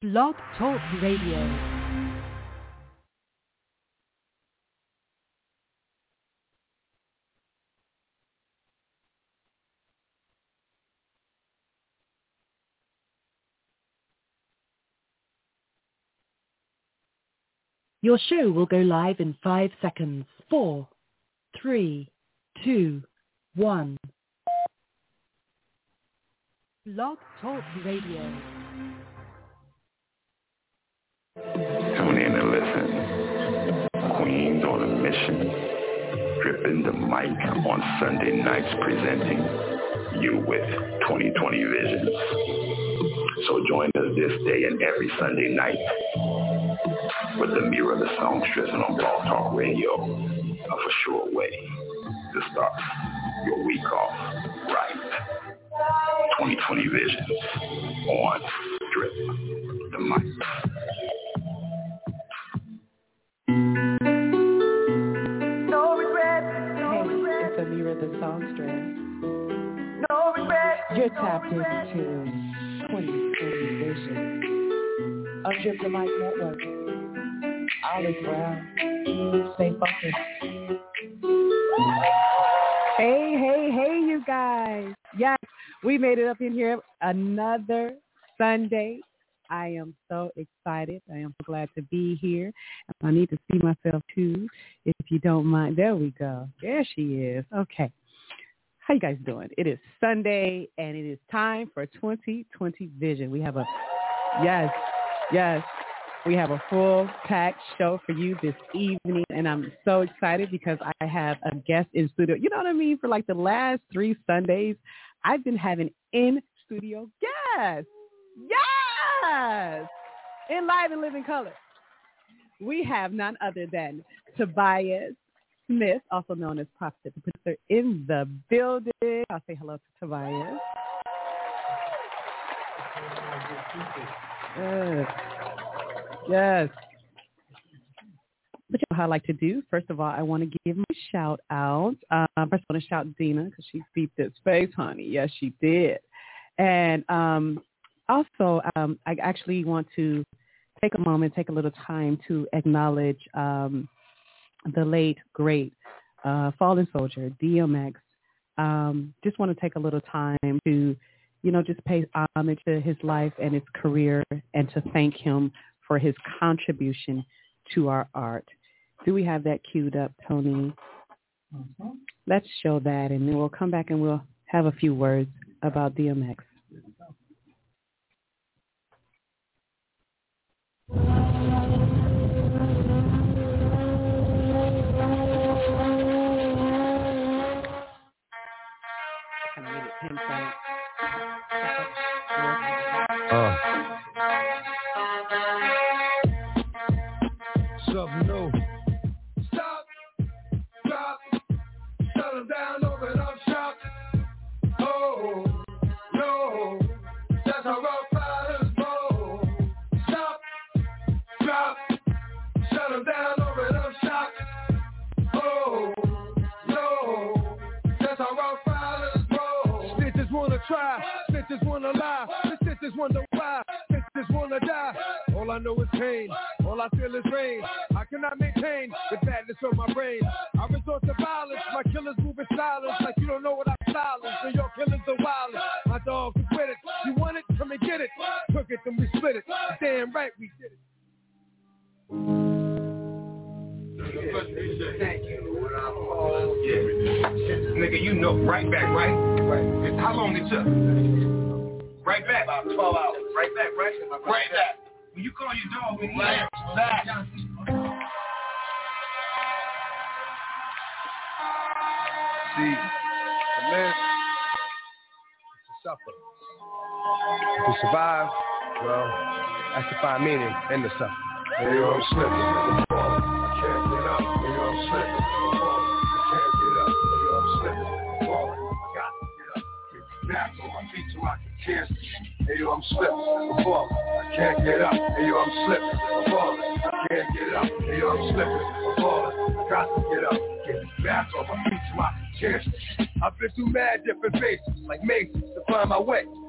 Blog Talk Radio. Your show will go live in 5 seconds. 4, 3, 2, 1. Blog Talk Radio. Tune in and listen. Queens on a mission. Dripping the mic on Sunday nights, presenting you with 2020 Visions. So join us this day and every Sunday night with the Mirror the Songstress on Blog Talk Radio, a for sure way to start your week off right. 2020 Visions on Drip the Mic. No regret. Hey, it's Amira the Songstress. No regret. You're tapped into 2020 Vision on Drip the Mic Network. Olive Brown. Stay focused. Hey, you guys. Yes, we made it up in here another Sunday. I am so excited. I am so glad to be here. I need to see myself too, if you don't mind. There we go. There she is. Okay. How you guys doing? It is Sunday, and it is time for 2020 Vision. We have we have a full-packed show for you this evening, and I'm so excited because I have a guest in studio. You know what I mean? For like the last 3 Sundays, I've been having in-studio guests. Yes! In live and living color. We have none other than Tobias Smith, also known as Prophet the Producer, in the building. I'll say hello to Tobias. Yes. But you know how I like to do. First of all, I want to give my shout out. First, I want to shout Dina because she beeped this face, honey. Yes, she did. And also, I actually want to take a little time to acknowledge the late, great fallen soldier, DMX. Just want to take a little time to, just pay homage to his life and his career and to thank him for his contribution to our art. Do we have that queued up, Tony? Mm-hmm. Let's show that, and then we'll come back and we'll have a few words about DMX. Something new. Stop, drop, settle down, open up shop. Oh, no, that's how rock fighters roll. Stop, drop, settle down, open up shop. Oh, no, that's how rock fighters roll. Snitches wanna try, snitches wanna lie, the snitches wonder why, snitches wanna die. All I know is pain, all I feel is rain. I cannot maintain the badness on my brain. I resort to violence, my killers move in silence. Like you don't know what I'm silent, so your killers are wildin'. My dog is with it, you want it, come and get it. Took it, then we split it, damn right we did it. Thank you. Yeah. Nigga, you know, right back, right? Right. How long it took? Right back. About 12 hours. Right back, right? Right back. When you call your dog, when he right back. See, to live is to suffer. To survive, well, that's to find meaning in the suffering. Hey, I'm slipping. I can't get up. Hey, I'm slipping. I can't get up. Hey, I'm slipping. I got to get up. Get back on my feet so I can kiss. Hey, I'm slipping. I can't get up. Hey, I'm slipping. I can't get up. Hey, I'm slipping. I got to get up. Get back on my feet so I can kiss. I've been through mad different phases, like mazes, to find my way.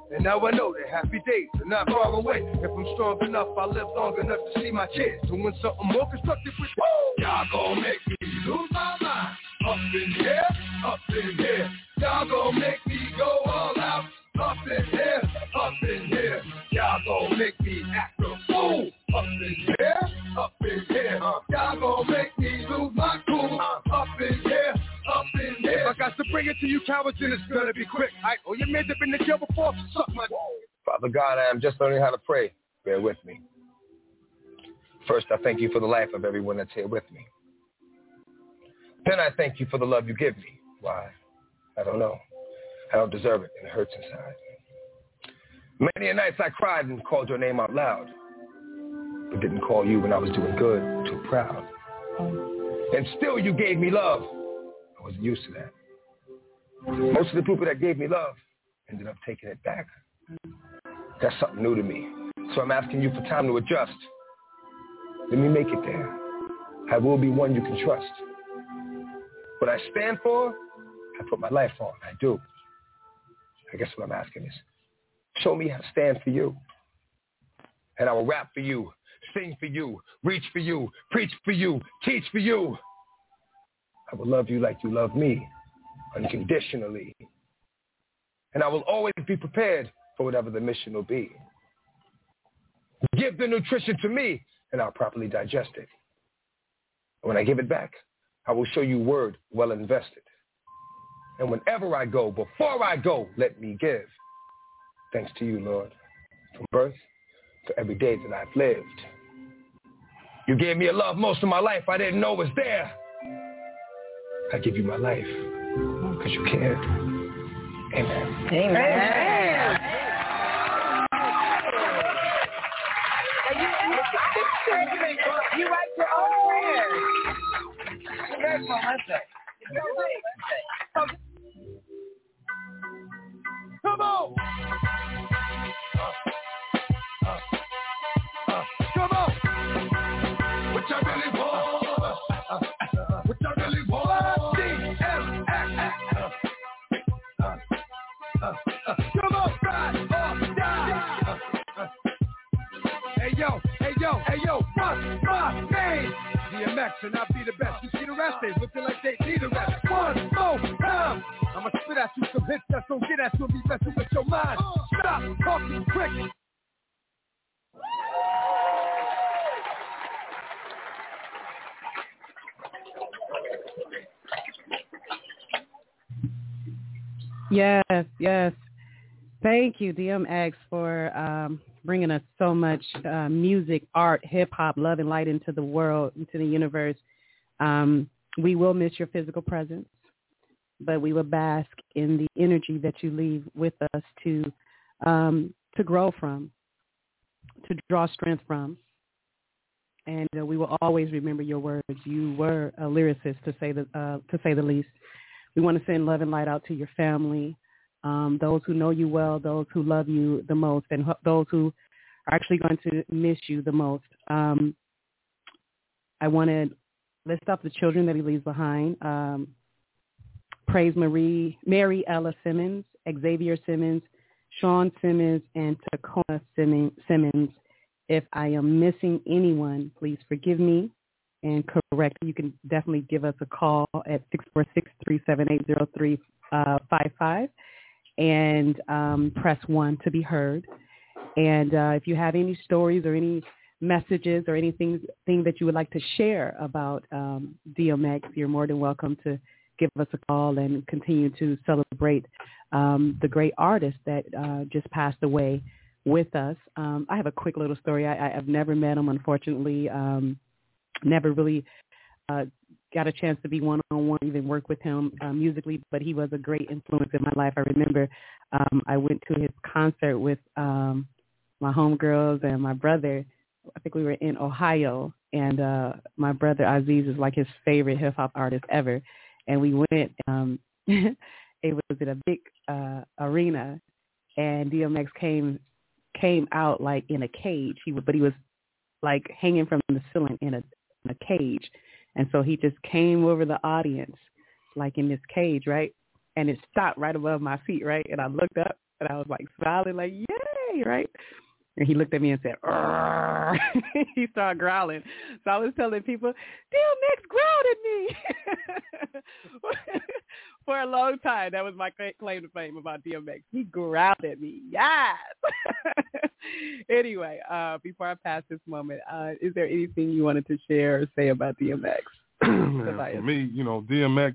And now I know that happy days are not far away. If I'm strong enough, I'll live long enough to see my kids doing something more constructive with y'all gon' make me lose my mind. Up in here, up in here. Y'all gon' make me go all out. Up in here, up in here. Y'all gon' make me act a fool. Up in here, up in here. Y'all gon' make me lose my cool. Up in here, up in here. If I got to bring it to you cowards, then it's gonna be quick. Oh, your man's have been in jail before? Suck my... Father God, I am just learning how to pray. Bear with me. First, I thank you for the life of everyone that's here with me. Then I thank you for the love you give me. Why? I don't know. I don't deserve it, and it hurts inside. Many a nights I cried and called your name out loud, but didn't call you when I was doing good, too proud. And still you gave me love. I wasn't used to that. Most of the people that gave me love ended up taking it back. That's something new to me. So I'm asking you for time to adjust. Let me make it there. I will be one you can trust. What I stand for, I put my life on. I do. I guess what I'm asking is, show me how to stand for you. And I will rap for you, sing for you, reach for you, preach for you, teach for you. I will love you like you love me, unconditionally. And I will always be prepared for whatever the mission will be. Give the nutrition to me, and I'll properly digest it. When I give it back, I will show you word well invested. And whenever I go, before I go, let me give. Thanks to you, Lord, from birth to every day that I've lived. You gave me a love most of my life I didn't know was there. I give you my life because you cared. Amen. Amen. You write your own prayers. That's my Wednesday. Come on! Come on! What you really want? What you really want? DMX. Come on, ride or die. Hey yo, what's my name? DMX, and I'll be the best. You see the rest, they looking like they need a rest. One more time. I'ma spit at you some hits that's gonna get at you and be messing with your mind. Stop talking quick. Yes. Thank you, DMX, for bringing us so much music, art, hip-hop, love, and light into the world, into the universe. We will miss your physical presence, but we will bask in the energy that you leave with us to grow from, to draw strength from. And we will always remember your words. You were a lyricist, to say the least. We want to send love and light out to your family, those who know you well, those who love you the most, and those who are actually going to miss you the most. I want to list off the children that he leaves behind. Praise Mary Ella Simmons, Xavier Simmons, Sean Simmons, and Tacoma Simmons. If I am missing anyone, please forgive me and correct. You can definitely give us a call at 646-378-0355 and press 1 to be heard. And if you have any stories or any messages or anything that you would like to share about DMX, you're more than welcome to give us a call and continue to celebrate the great artist that just passed away with us. I have a quick little story. I've never met him, unfortunately. Never really got a chance to be one-on-one, even work with him musically, but he was a great influence in my life. I remember I went to his concert with my homegirls and my brother. I think we were in Ohio, and my brother Aziz is like his favorite hip-hop artist ever. And we went, it was in a big arena, and DMX came out like in a cage. But he was like hanging from the ceiling in a cage. And so he just came over the audience like in this cage, right? And it stopped right above my feet, right? And I looked up And I was like smiling like, yay, right? And he looked at me and said, "Arr." He started growling. So I was telling people, DMX growled at me. For a long time, that was my claim to fame about DMX. He growled at me. Yes. Anyway, before I pass this moment, is there anything you wanted to share or say about DMX? Man, for me, DMX,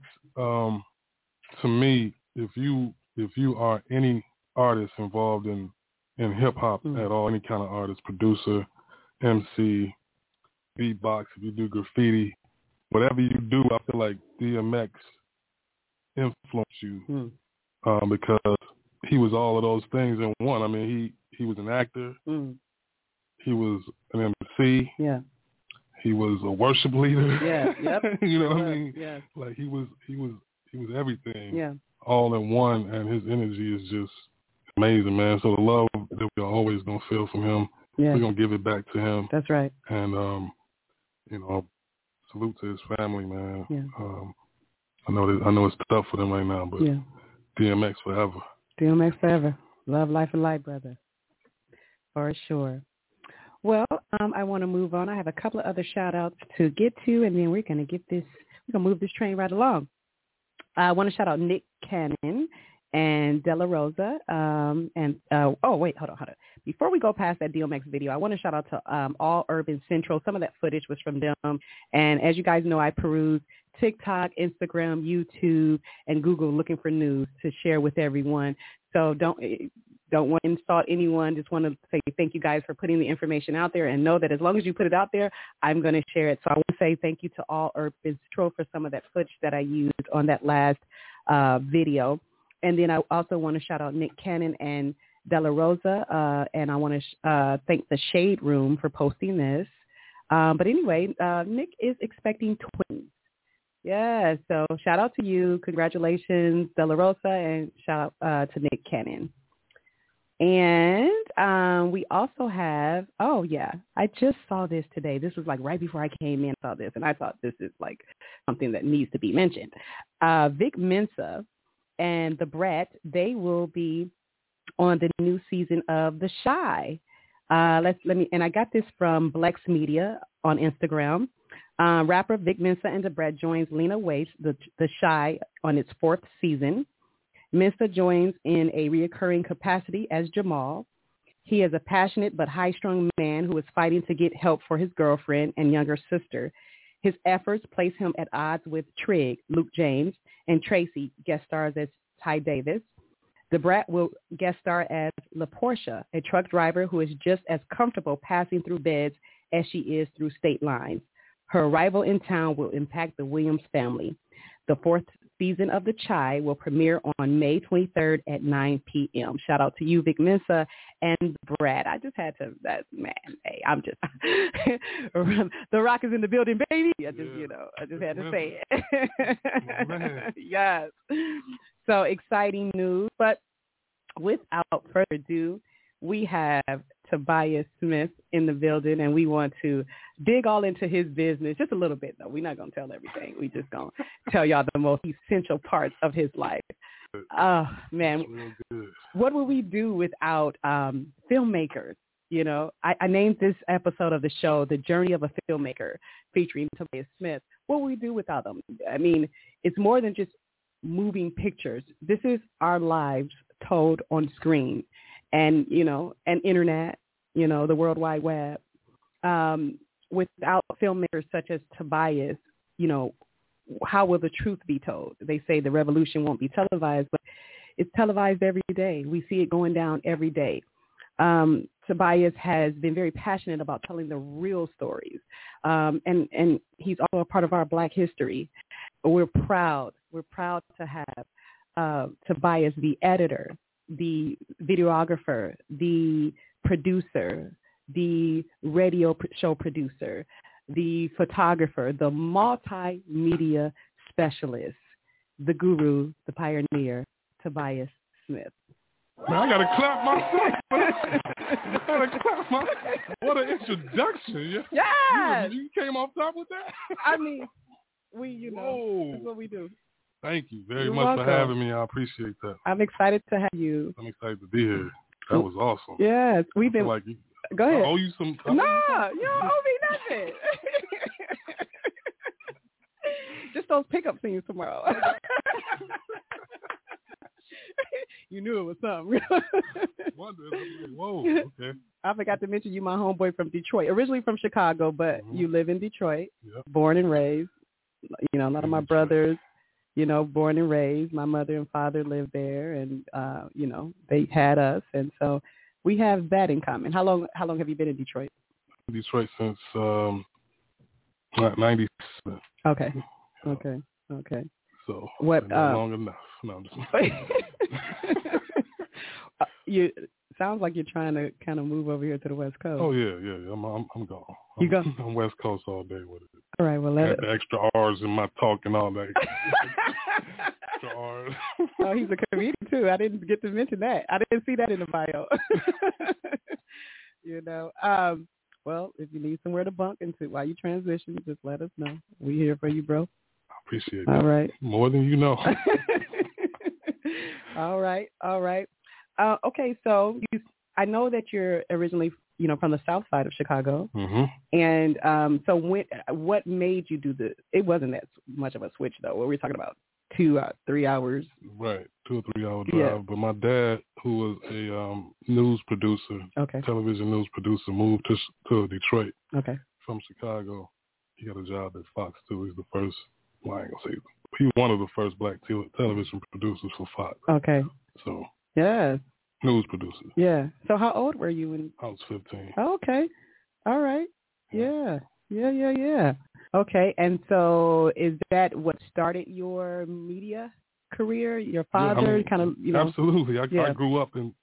to me, if you are any artist involved in hip hop at all, any kind of artist, producer, MC, beatbox, if you do graffiti, whatever you do, I feel like DMX influenced you because he was all of those things in one. I mean, he was an actor, he was an MC, he was a worship leader, you know what I mean? Yeah. Like he was everything, all in one, and his energy is just amazing, man. So the love that we're always gonna feel from him, we're gonna give it back to him. That's right. And salute to his family, man. I know it's tough for them right now, but DMX forever. DMX forever. Love, life, and light, brother. For sure. Well, I want to move on. I have a couple of other shout outs to get to, and then we're gonna move this train right along. I want to shout out Nick Cannon and De La Rosa, hold on. Before we go past that DMX video, I want to shout out to All Urban Central. Some of that footage was from them. And as you guys know, I peruse TikTok, Instagram, YouTube, and Google looking for news to share with everyone. So don't want to insult anyone. Just want to say thank you guys for putting the information out there, and know that as long as you put it out there, I'm going to share it. So I want to say thank you to All Urban Central for some of that footage that I used on that last video. And then I also want to shout out Nick Cannon and De La Rosa, and I want to thank the Shade Room for posting this. But anyway, Nick is expecting twins. Yeah, so shout out to you. Congratulations, De La Rosa, and shout out to Nick Cannon. And we also have, I just saw this today. This was like right before I came in, I saw this, and I thought this is like something that needs to be mentioned. Vic Mensa and the Brat, they will be on the new season of The Chi. And I got this from Blex Media on Instagram. Rapper Vic Mensa and the Brat joins Lena Waithe, The Chi, on its 4th season. Mensa joins in a reoccurring capacity as Jamal. He is a passionate but high-strung man who is fighting to get help for his girlfriend and younger sister. His efforts place him at odds with Trig, Luke James, and Tracy, guest stars as Ty Davis. The Brat will guest star as LaPortia, a truck driver who is just as comfortable passing through beds as she is through state lines. Her arrival in town will impact the Williams family. The 4th season of The Chi will premiere on May 23rd at 9 p.m. Shout out to you, Vic Mensa and The Brat. I just had to, The Rock is in the building, baby. I just had to say it. Yes. So exciting news. But without further ado, we have Tobias Smith in the building, and we want to dig all into his business just a little bit, though. We're not going to tell everything. We're just going to tell y'all the most essential parts of his life. Oh, man. What would we do without filmmakers? You know, I named this episode of the show The Journey of a Filmmaker, featuring Tobias Smith. What would we do without them? I mean, it's more than just moving pictures. This is our lives told on screen. And, and internet, the World Wide Web. Without filmmakers such as Tobias, how will the truth be told? They say the revolution won't be televised, but it's televised every day. We see it going down every day. Tobias has been very passionate about telling the real stories. And he's also a part of our Black history. We're proud to have Tobias, the editor, the videographer, the producer, the radio show producer, the photographer, the multimedia specialist, the guru, the pioneer, Tobias Smith. Man, I gotta clap myself. What an introduction! Yeah. You came off top with that. I mean, that's what we do. Thank you very You're much welcome. for having me. I appreciate that. I'm excited to have you. I'm excited to be here. That was awesome. Yes, we've been. Like Go ahead. I owe you some. No, you don't owe me nothing. Just those pickup scenes tomorrow. You knew it was something. Whoa, okay. I forgot to mention you, my homeboy from Detroit. Originally from Chicago, but you live in Detroit. Yep. Born and raised. You know, a lot of my brothers, you know, born and raised. My mother and father lived there, and you know, they had us, and so we have that in common. How long have you been in Detroit? Detroit since 97. Okay. So what? Long enough. No, I'm just. You sounds like you're trying to kind of move over here to the West Coast. Oh yeah. I'm gone. You go? I'm West Coast all day with it. All right. Well, let the extra R's in my talk and all that. Extra R's. Oh, he's a comedian too. I didn't get to mention that. I didn't see that in the bio. You know. Well, if you need somewhere to bunk into while you transition, just let us know. We here for you, bro. I appreciate that. All right. More than you know. All right. Okay, so I know that you're originally, you know, from the South Side of Chicago, and so what made you do the? It wasn't that much of a switch though. What were we talking about? 2-3 hours. Right, 2 or 3 hour drive. Yeah. But my dad, who was a news producer, television news producer, moved to Detroit. Okay. From Chicago. He got a job at Fox too. He's the first. Well, I ain't gonna say he was one of the first black television producers for Fox. Okay. So. Yes. News producer. Yeah. So how old were you when? I was 15. Oh, okay. All right. Yeah. Okay. And so is that what started your media career? Your father kind of, you know? Absolutely. I grew up in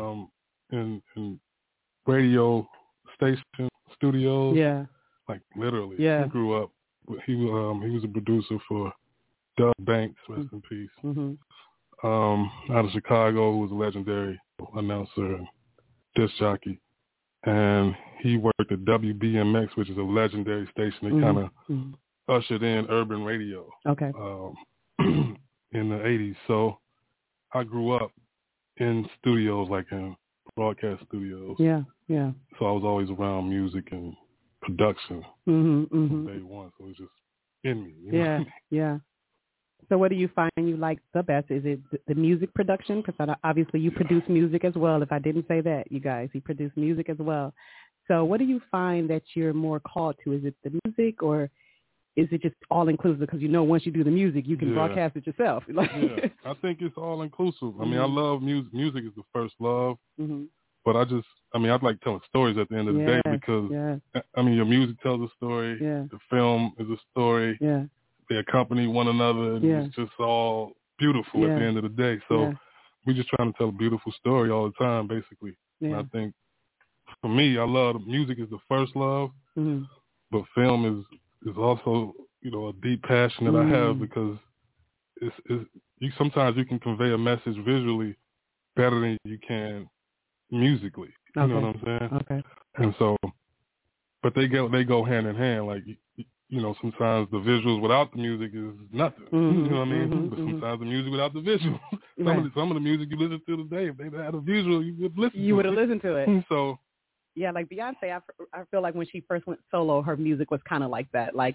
radio station studios. Yeah. Like literally. Yeah. He grew up. He was a producer for Doug Banks, rest in peace. Out of Chicago, who was a legendary announcer and disc jockey. And he worked at WBMX, which is a legendary station that kind of ushered in urban radio. Okay. In the 80s. So I grew up in studios, like in broadcast studios. Yeah. So I was always around music and production from day one. So it was just in me. You know? Yeah. So what do you find you like the best? Is it the music production? Because obviously you produce music as well. If I didn't say that, you guys, he produced music as well. So what do you find that you're more called to? Is it the music, or is it just all inclusive? Because you know once you do the music, you can broadcast it yourself. Yeah, I think it's all inclusive. I mean, I love music. Music is the first love. But I'd like telling stories at the end of the day because, I mean, your music tells a story. Yeah. The film is a story. Yeah. They accompany one another, and it's just all beautiful at the end of the day. So we're just trying to tell a beautiful story all the time, basically. Yeah. And I think, for me, I love music is the first love, but film is also, you know, a deep passion that I have because sometimes you can convey a message visually better than you can musically. You know what I'm saying? Okay. And so, but they go hand in hand. Like, you know, sometimes the visuals without the music is nothing. You know what I mean? But sometimes the music without the visuals. Some of the music you listen to today, if they had a visual, you would listen to it. You would have listened to it. So. Yeah, like Beyonce, I feel like when she first went solo, her music was kind of like that. Like,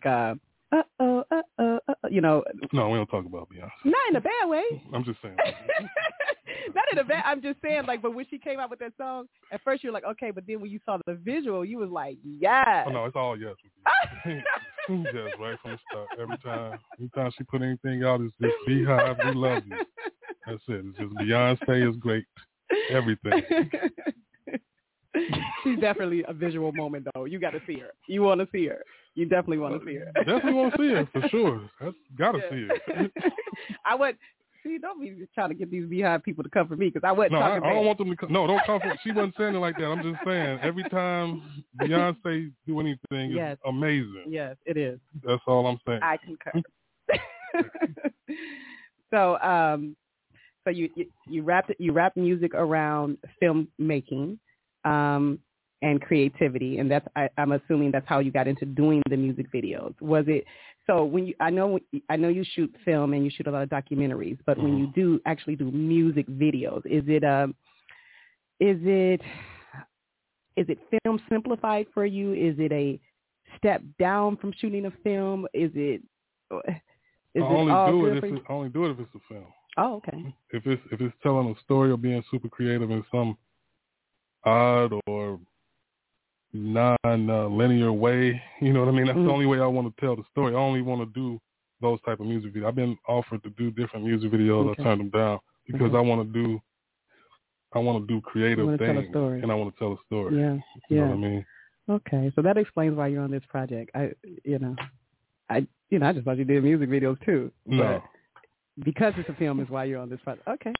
you know. No, we don't talk about Beyonce. Not in a bad way. I'm just saying. Not in a bad. I'm just saying, like, but when she came out with that song, at first you were like, okay, but then when you saw the visual, you was like, yes. Oh no, it's all yes. Yes, right from the start. Every time she put anything out, it's just Beehive, we love you. That's it. It's just Beyonce is great. Everything. She's definitely a visual moment, though. You got to see her. You want to see her. You definitely want to see her. Definitely want to see her, for sure. Got to see her. I would. See, don't be trying to get these Beehive people to come for me because I wasn't talking I don't want them to come. No, don't come for me. She wasn't saying it like that. I'm just saying every time Beyonce do anything, it's amazing. Yes, it is. That's all I'm saying. I concur. So you wrap music around filmmaking. and creativity, and I'm assuming that's how you got into doing the music videos. Was it so when you? I know you shoot film and you shoot a lot of documentaries, but when you do actually do music videos, is it film simplified for you? Is it a step down from shooting a film? I only do it if it's a film. Oh, okay. If it's telling a story or being super creative in some odd or non-linear way, you know what I mean? That's the only way I want to tell the story. I only want to do those type of music videos. I've been offered to do different music videos. Okay. I turned them down because I want to do creative things, and I want to tell a story. Yeah, you know what I mean? Okay, so that explains why you're on this project. I just thought you did music videos too. No. But because it's a film is why you're on this project. Okay.